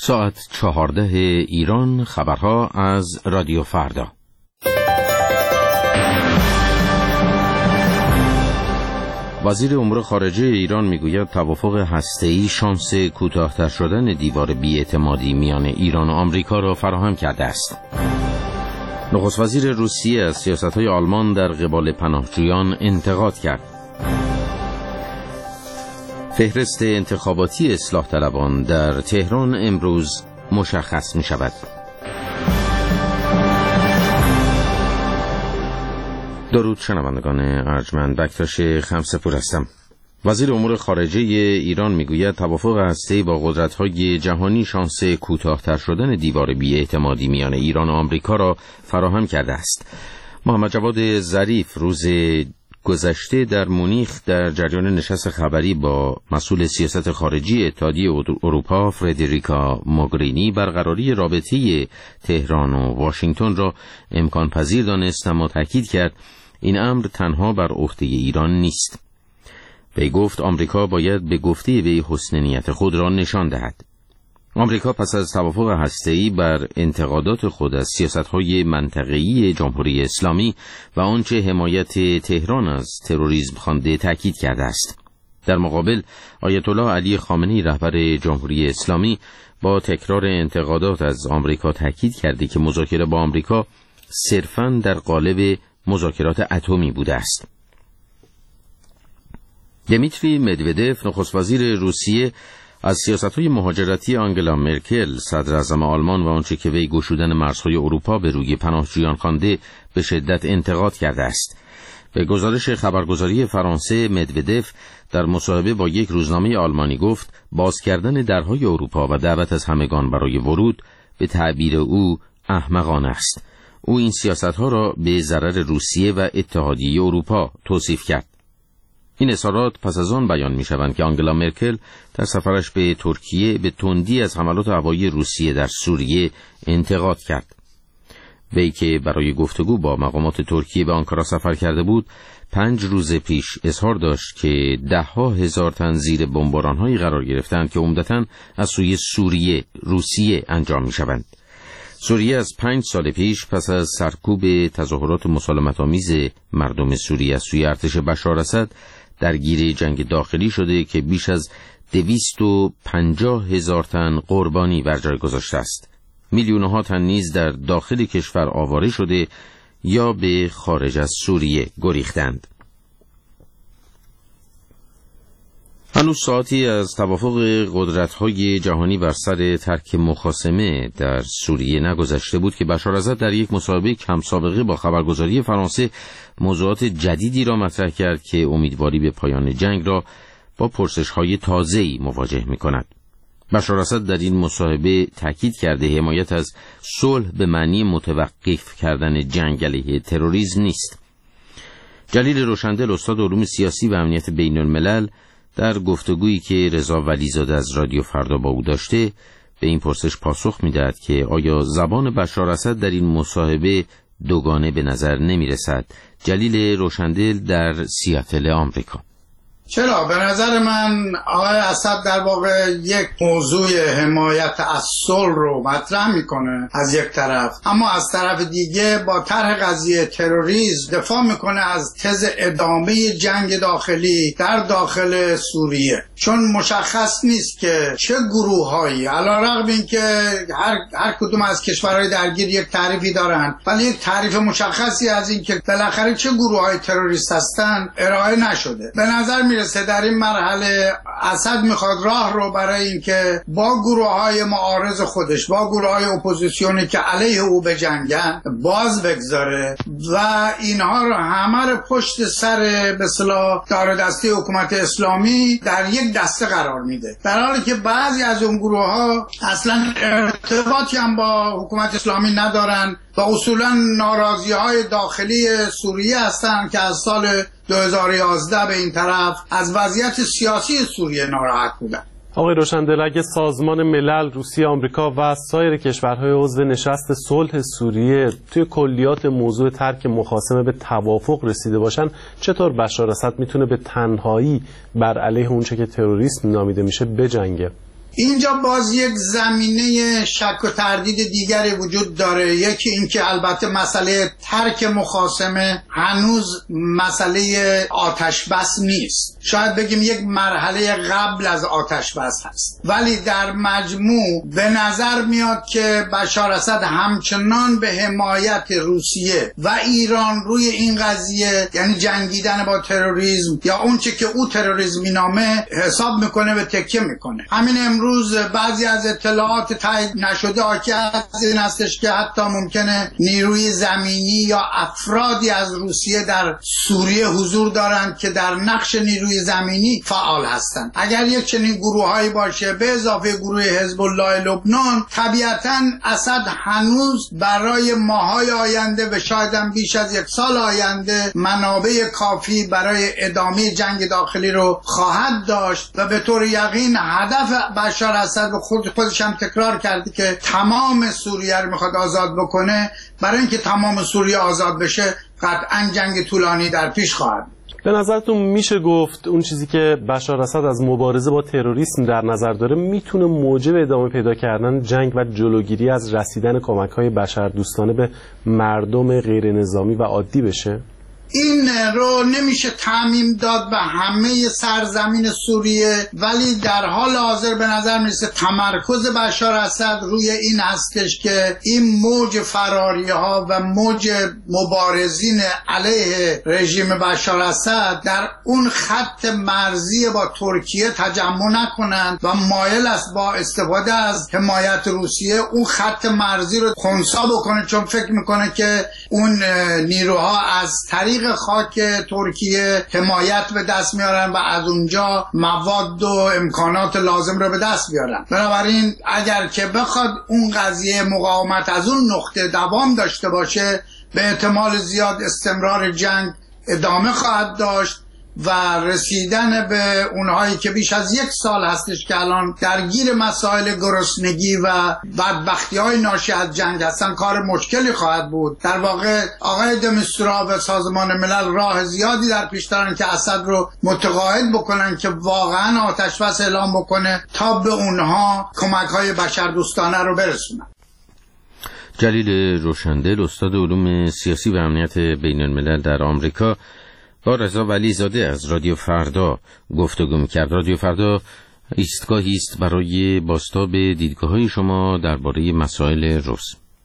ساعت 14 ایران، خبرها از رادیو فردا. وزیر امور خارجه ایران میگوید توافق هسته‌ای شانس کوتاه‌تر شدن دیوار بی‌اعتمادی میان ایران و آمریکا را فراهم کرده است. نخست وزیر روسیه از سیاست‌های آلمان در قبال پناهجویان انتقاد کرد. فهرست انتخاباتی اصلاح طلبان در تهران امروز مشخص می شود. درود شنوندگان ارجمند، بکتاش خمسه‌پور هستم. وزیر امور خارجه ایران میگوید توافق هسته‌ای با قدرت‌های جهانی شانس کوتاه‌تر شدن دیوار بی‌اعتمادی میان ایران و آمریکا را فراهم کرده است. محمد جواد ظریف روز گذشته در مونیخ در جریان نشست خبری با مسئول سیاست خارجی اتحادیه اروپا فردریکا موگرینی برقراری رابطه تهران و واشنگتن را امکان پذیر دانست، اما تاکید کرد این امر تنها بر عهده ایران نیست. وی گفت آمریکا باید به گفته وی حسن نیت خود را نشان دهد. آمریکا پس از توافق هسته‌ای بر انتقادات خود از سیاست‌های منطقه‌ای جمهوری اسلامی و آنچه حمایت تهران از تروریسم خوانده تاکید کرده است. در مقابل آیت الله علی خامنه‌ای رهبر جمهوری اسلامی با تکرار انتقادات از آمریکا تاکید کرده که مذاکره با آمریکا صرفاً در قالب مذاکرات اتمی بوده است. دمیتری مدودف نخست وزیر روسیه از سیاست‌های مهاجرتی آنگلا مرکل صدر اعظم آلمان و آنچه که وی گشودن مرزهای اروپا به روی پناهجویان خوانده به شدت انتقاد کرده است. به گزارش خبرگزاری فرانسه مدودف در مصاحبه با یک روزنامه آلمانی گفت باز کردن درهای اروپا و دعوت از همگان برای ورود به تعبیر او احمقانه است. او این سیاست‌ها را به ضرر روسیه و اتحادیه اروپا توصیف کرد. این اظهارات پس از آن بیان می‌شوند که آنگلا مرکل در سفرش به ترکیه به تندی از حملات هوایی روسیه در سوریه انتقاد کرد. وی که برای گفتگو با مقامات ترکیه به آنکارا سفر کرده بود، 5 روز پیش اظهار داشت که 10,000 تن زیر بمباران‌هایی قرار گرفتند که عمدتاً از سوی سوریه روسیه انجام می‌شوند. سوریه از 5 سال پیش پس از سرکوب تظاهرات مسالمت‌آمیز مردم سوریه از سوی ارتش بشار اسد درگیر جنگ داخلی شده که بیش از 250,000 تن قربانی بر جای گذاشته است. میلیون‌ها تن نیز در داخل کشور آواره شده یا به خارج از سوریه گریختند. هنوز ساعتی از توافق قدرت‌های جهانی بر سر ترک مخاصمه در سوریه نگذشته بود که بشار اسد در یک مصاحبه کم سابقه با خبرگزاری فرانسه موضوعات جدیدی را مطرح کرد که امیدواری به پایان جنگ را با پرسش‌های تازه‌ای مواجه می‌کند. بشار اسد در این مصاحبه تاکید کرده حمایت از صلح به معنی متوقف کردن جنگ علیه تروریسم نیست. جلیل روشندل استاد علوم سیاسی و امنیت بین‌الملل در گفتگویی که رضا ولیزاده از رادیو فردا با او داشته به این پرسش پاسخ می‌دهد که آیا زبان بشار اسد در این مصاحبه دوگانه به نظر نمی‌رسد. جلیل روشندل در سیاتل آمریکا: چرا؟ به نظر من آقای اسد در واقع یک موضوع حمایت از صلح رو مطرح میکنه از یک طرف، اما از طرف دیگه با طرح قضیه تروریسم دفاع میکنه از تز ادامه جنگ داخلی در داخل سوریه، چون مشخص نیست که چه گروه‌هایی علیرغم اینکه هر کدوم از کشورهای درگیر یک تعریفی دارن، ولی یک تعریف مشخصی از اینکه بالاخره چه گروه‌های تروریست هستن ارائه نشده. به نظر میرسه در این مرحله اسد میخواد راه رو برای اینکه با گروه‌های معارض خودش، با گروه‌های اپوزیسیونی که علیه او بجنگن باز بگذاره و اینها رو همه رو پشت سر به اصطلاح دار دسته حکومت اسلامی در یک دسته قرار میده، در حالی که بعضی از اون گروه‌ها اصلا ارتباطی هم با حکومت اسلامی ندارن و اصولا ناراضی‌های داخلی سوریه هستن که از سال 2011 به این طرف از وضعیت سیاسی سوریه ناراحت بودن. آقای روشندل، اگه سازمان ملل، روسیه، آمریکا و سایر کشورهای عضو نشست صلح سوریه توی کلیات موضوع ترک مخاصمه به توافق رسیده باشن، چطور بشار اسد میتونه به تنهایی بر علیه اونچه که تروریسم نامیده میشه بجنگه؟ اینجا باز یک زمینه شک و تردید دیگری وجود داره. یکی اینکه البته مسئله ترک مخاصمه هنوز مسئله آتش بس نیست، شاید بگیم یک مرحله قبل از آتش بس هست، ولی در مجموع به نظر میاد که بشار اسد همچنان به حمایت روسیه و ایران روی این قضیه، یعنی جنگیدن با تروریسم یا اون چه که او تروریسم مینامه، حساب میکنه و تکیه میکنه. همین امروز بعضی از اطلاعات تایید نشده حاکی از این هستش که حتی ممکنه نیروی زمینی یا افرادی از روسیه در سوریه حضور دارند که در نقش نیروی زمینی فعال هستند. اگر یک چنین گروهایی باشه به اضافه گروه حزب الله لبنان، طبیعتاً اسد هنوز برای ماهای آینده و شاید هم بیش از یک سال آینده منابع کافی برای ادامه جنگ داخلی رو خواهد داشت و به طور یقین هدف بشار اسد و خودش هم تکرار کرده که تمام سوریه رو میخواد آزاد بکنه. برای اینکه تمام سوریه آزاد بشه قطعاً جنگ طولانی در پیش خواهد. به نظرتون میشه گفت اون چیزی که بشار اسد از مبارزه با تروریسم در نظر داره میتونه موجب ادامه پیدا کردن جنگ و جلوگیری از رسیدن کمک‌های بشردوستانه به مردم غیر نظامی و عادی بشه؟ این رو نمیشه تعمیم داد به همه سرزمین سوریه، ولی در حال حاضر به نظر میرسه تمرکز بشار اسد روی این هستش که این موج فراریه ها و موج مبارزین علیه رژیم بشار اسد در اون خط مرزی با ترکیه تجمع نکنند و مایل است با استفاده از حمایت روسیه اون خط مرزی رو خنثی بکنه، چون فکر میکنه که اون نیروها از طریق خاک ترکیه حمایت به دست میارن و از اونجا مواد و امکانات لازم رو به دست بیارن. بنابراین اگر که بخواد اون قضیه مقاومت از اون نقطه دوام داشته باشه، به احتمال زیاد استمرار جنگ ادامه خواهد داشت و رسیدن به اونهایی که بیش از یک سال هستش که الان درگیر مسائل گرسنگی و بدبختی‌های ناشی از جنگ هستن کار مشکلی خواهد بود. در واقع آقای د میستورا و سازمان ملل راه زیادی در پیش دارن که اسد رو متقاعد بکنن که واقعا آتش بس اعلام بکنه تا به اونها کمک‌های بشردوستانه رو برسونن. جلیل روشندل، استاد علوم سیاسی و امنیت بین الملل در آمریکا، با رضا ولیزاده از رادیو فردا گفتگو می‌کرد. رادیو فردا ایستگاهی است برای بازتاب دیدگاه‌های شما درباره مسائل روز.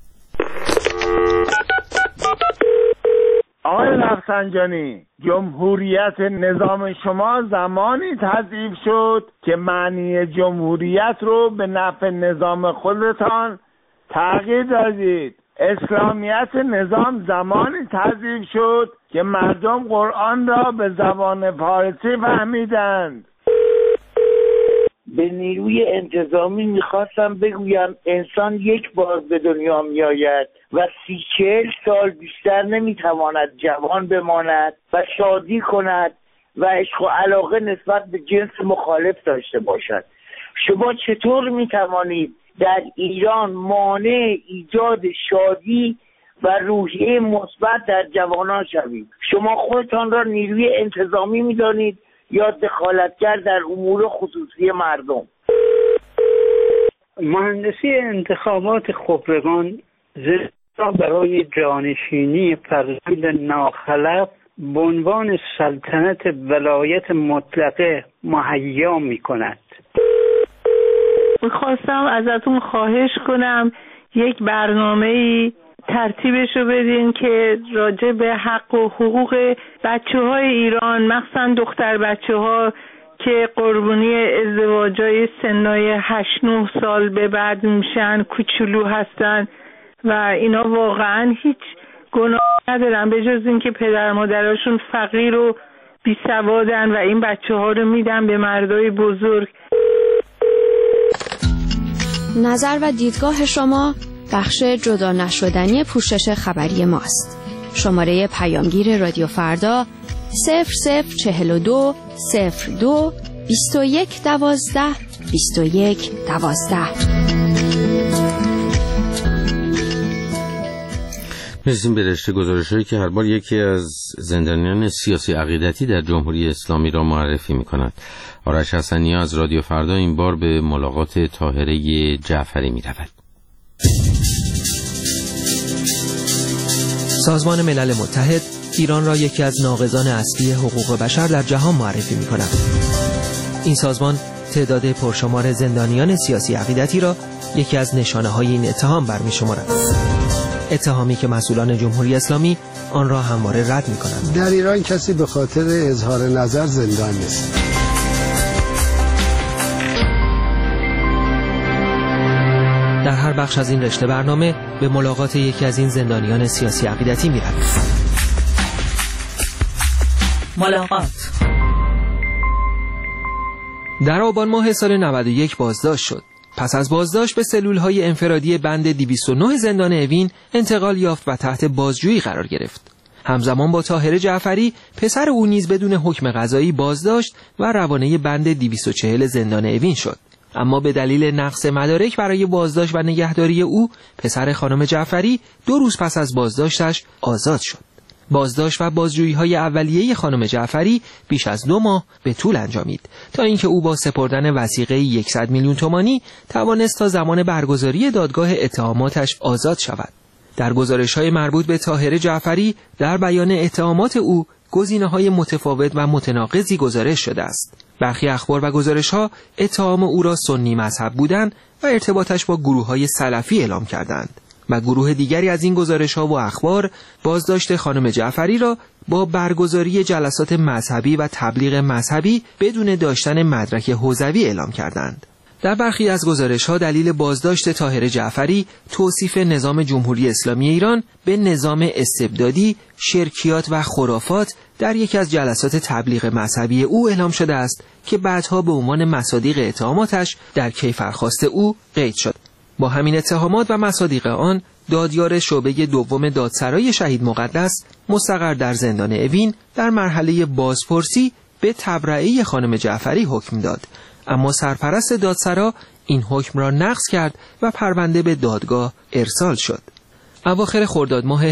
آقای رفسنجانی، جمهوریت نظام شما زمانی تضعیف شد که معنی جمهوریت رو به نفع نظام خودتان تغییر دادید. اسلامیت نظام زمانی تضعیف شد که مردم قرآن را به زبان فارسی فهمیدند. به نیروی انتظامی میخواستم بگویم انسان یک بار به دنیا میآید و 30-40 سال بیشتر نمیتواند جوان بماند و شادی کند و عشق و علاقه نسبت به جنس مخالف داشته باشد. شما چطور میتوانید در ایران مانع ایجاد شادی و روحیه مثبت در جوانان شوید؟ شما خودتان را نیروی انتظامی می‌دانید یا دخالتگر در امور خصوصی مردم؟ مهندسی انتخابات خبرگان زیرا برای جانشینی فرزند ناخلف به عنوان سلطنت ولایت مطلقه مهیا می‌کند. میخواستم ازتون خواهش کنم یک برنامه‌ای ترتیبشو بدین که راجع به حق و حقوق بچه‌های ایران، مخصوصا دختر بچه‌ها که قربانی ازدواجای سنای 8-9 سال به بعد میشن، کوچولو هستن و اینا واقعا هیچ گناه ندارن به جز اینکه پدر مادرشون فقیر و بیسوادن و این بچه‌ها رو میدن به مردای بزرگ. نظر و دیدگاه شما بخش جدا نشدنی پوشش خبری ماست. شماره پیامگیر رادیو فردا 0042 02 21 12 21 12. می‌رسیم به رشته گزارش‌هایی که هر بار یکی از زندانیان سیاسی عقیدتی در جمهوری اسلامی را معرفی می‌کند. آرش حسنی از رادیو فردا این بار به ملاقات طاهره جعفری می‌رود. سازمان ملل متحد ایران را یکی از ناقضان اصلی حقوق بشر در جهان معرفی می‌کند. این سازمان تعداد پرشمار زندانیان سیاسی عقیدتی را یکی از نشانه‌های این اتهام برمی‌شمارد. اتهامی که مسئولان جمهوری اسلامی آن را همواره رد می‌کنند. در ایران کسی به خاطر اظهار نظر زندان نیست. در هر بخش از این رشته برنامه به ملاقات یکی از این زندانیان سیاسی عقیدتی می‌رویم. ملاقات. در آبان ماه سال 91 بازداشت شد. پس از بازداشت به سلول‌های انفرادی بند 209 زندان اوین انتقال یافت و تحت بازجویی قرار گرفت. همزمان با طاهره جعفری پسر او نیز بدون حکم قضایی بازداشت و روانه بند 240 زندان اوین شد. اما به دلیل نقص مدارک برای بازداشت و نگهداری او پسر خانم جعفری 2 روز پس از بازداشتش آزاد شد. بازداشت و بازجویی‌های اولیه خانم جعفری بیش از 2 ماه به طول انجامید تا اینکه او با سپردن وثیقه 100 میلیون تومانی توانست تا زمان برگزاری دادگاه اتهاماتش آزاد شود. در گزارش‌های مربوط به طاهره جعفری در بیان اتهامات او گزینه‌های متفاوت و متناقضی گزارش شده است. برخی اخبار و گزارش‌ها اتهام او را سنی مذهب بودن و ارتباطش با گروه‌های سلفی اعلام کردند. و گروه دیگری از این گزارش‌ها و اخبار بازداشت خانم جعفری را با برگزاری جلسات مذهبی و تبلیغ مذهبی بدون داشتن مدرک حوزوی اعلام کردند. در برخی از گزارش‌ها دلیل بازداشت طاهره جعفری توصیف نظام جمهوری اسلامی ایران به نظام استبدادی، شرکیات و خرافات در یکی از جلسات تبلیغ مذهبی او اعلام شده است که بعدها به عنوان مصادیق اتهاماتش در کیفرخواست او قید شد. با همین اتهامات و مصادیق آن دادیار شعبه دوم دادسرای شهید مقدس مستقر در زندان اوین در مرحله بازپرسی به تبرئه خانم جعفری حکم داد، اما سرپرست دادسرا این حکم را نقض کرد و پرونده به دادگاه ارسال شد. اواخر خرداد ماه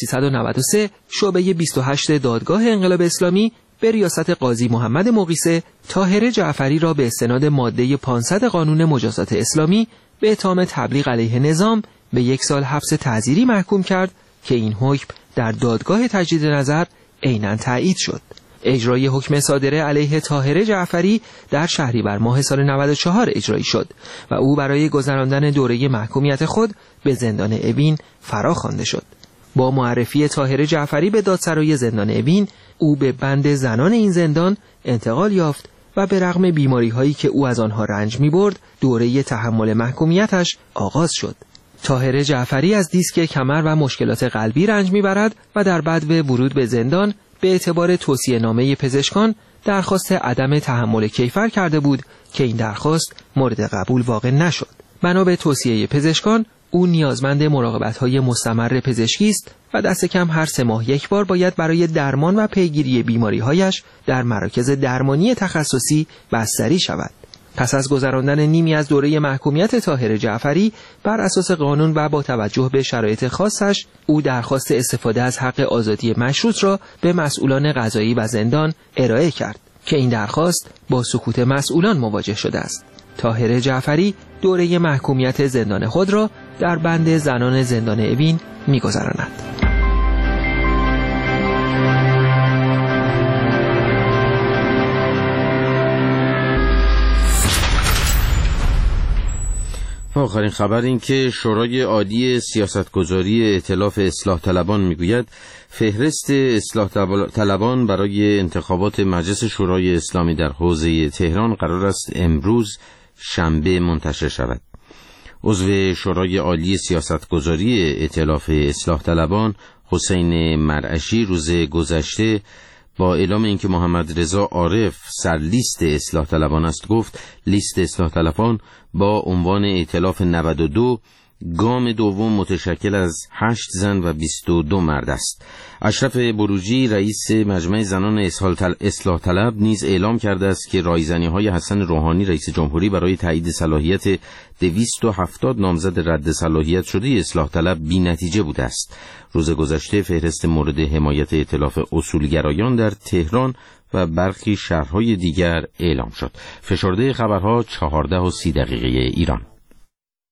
1393 شعبه 28 دادگاه انقلاب اسلامی به ریاست قاضی محمد مقیسه طاهره جعفری را به استناد ماده 500 قانون مجازات اسلامی به اتهام تبلیغ علیه نظام به 1 سال حبس تعزیری محکوم کرد که این حکم در دادگاه تجدید نظر عیناً تایید شد. اجرای حکم صادره علیه طاهره جعفری در شهریور ماه سال 94 اجرایی شد و او برای گذراندن دوره محکومیت خود به زندان اوین فرا خوانده شد. با معرفی طاهره جعفری به دادسرای زندان اوین او به بند زنان این زندان انتقال یافت و به رغم بیماری‌هایی که او از آنها رنج می‌برد دوره تحمل محکومیتش آغاز شد. طاهره جعفری از دیسک کمر و مشکلات قلبی رنج می‌برد و در بدو ورود به زندان به اعتبار توصیه‌نامه پزشکان درخواست عدم تحمل کیفر کرده بود که این درخواست مورد قبول واقع نشد. بنا به توصیه پزشکان او نیازمند مراقبت‌های مستمر پزشکی است و دست کم هر 3 ماه یک بار باید برای درمان و پیگیری بیماری‌هایش در مراکز درمانی تخصصی بستری شود. پس از گذراندن نیمی از دوره محکومیت طاهره جعفری بر اساس قانون و با توجه به شرایط خاصش او درخواست استفاده از حق آزادی مشروط را به مسئولان قضایی و زندان ارائه کرد که این درخواست با سکوت مسئولان مواجه شده است. طاهره جعفری دوره محکومیت زندان خود را در بند زنان زندان اوین می‌گذراند. آخرین خبر این که شورای عالی سیاستگذاری ائتلاف اصلاح طلبان میگوید فهرست اصلاح طلبان برای انتخابات مجلس شورای اسلامی در حوزه تهران قرار است امروز شنبه منتشر شود. عضو شورای عالی سیاستگذاری ائتلاف اصلاح طلبان حسین مرعشی روز گذشته با اعلام اینکه محمد رضا عارف سرلیست اصلاح طلبان است گفت لیست اصلاح طلبان با عنوان ائتلاف 92 گام دوم متشکل از 8 زن و 22 مرد است. اشرف بروجی رئیس مجمع زنان اصلاح طلب نیز اعلام کرده است که رایزنی‌های حسن روحانی رئیس جمهوری برای تایید صلاحیت 270 نامزد رد صلاحیت شده اصلاح طلب بی‌نتیجه بوده است. روز گذشته فهرست مورد حمایت ائتلاف اصولگرایان در تهران و برخی شهرهای دیگر اعلام شد. فشرده خبرها 14:30 ایران.